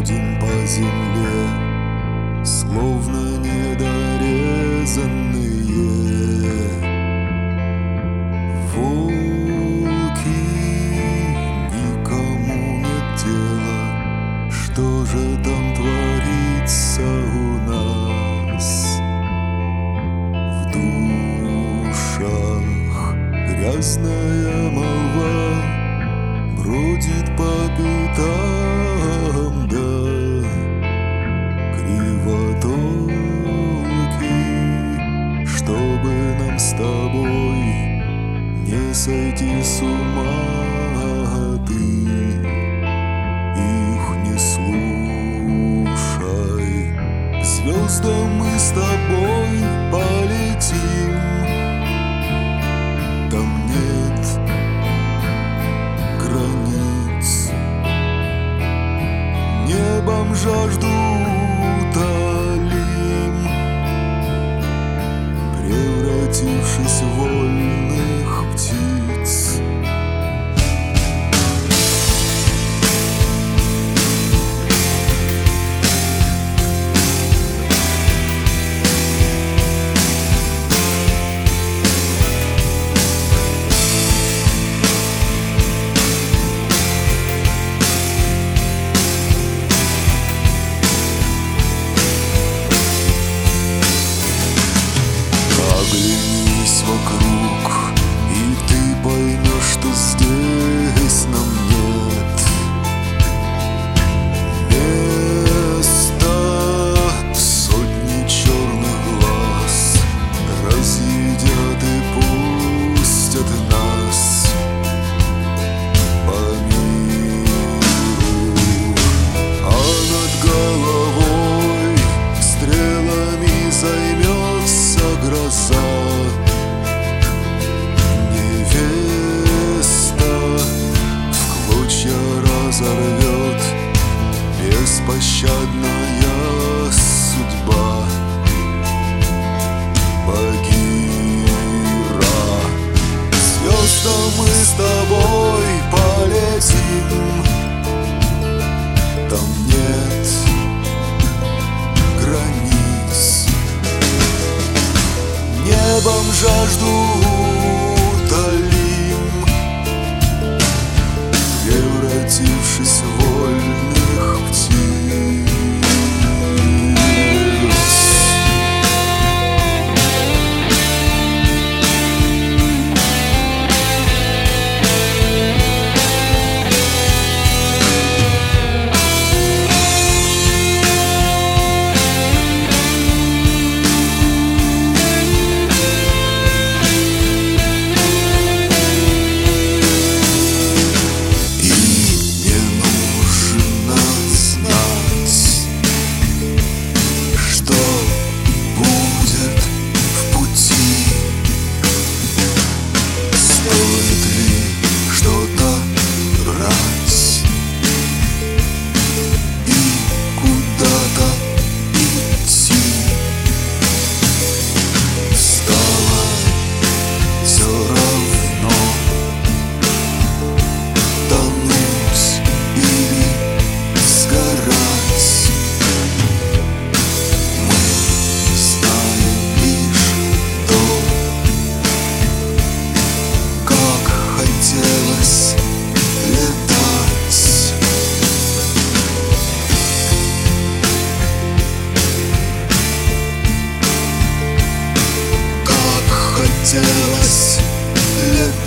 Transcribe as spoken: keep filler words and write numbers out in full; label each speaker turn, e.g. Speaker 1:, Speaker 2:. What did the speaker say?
Speaker 1: Ходим по земле, словно недорезанные волки. Никому нет дела, что же там творится у нас. В душах грязная молва бродит по пятам, да кривотолки, чтобы нам с тобой не сойти с ума. Ты их не слушай, к звездам мы с тобой полетим. Там нет границ, небом жажду утолим, превратившись в вольных птиц. Оглянись вокруг, и ты поймешь, что здесь нам нет места. Сотни черных глаз разъедят и пустят нас по миру, а над головой стрелами займется гроза. Невеста в клочья разорвет беспощадная судьба. Багира, звездам мы с тобой полетим. Там нет границ, небом жажду утолим, превратившись в вольных птиц. Хотелось летать.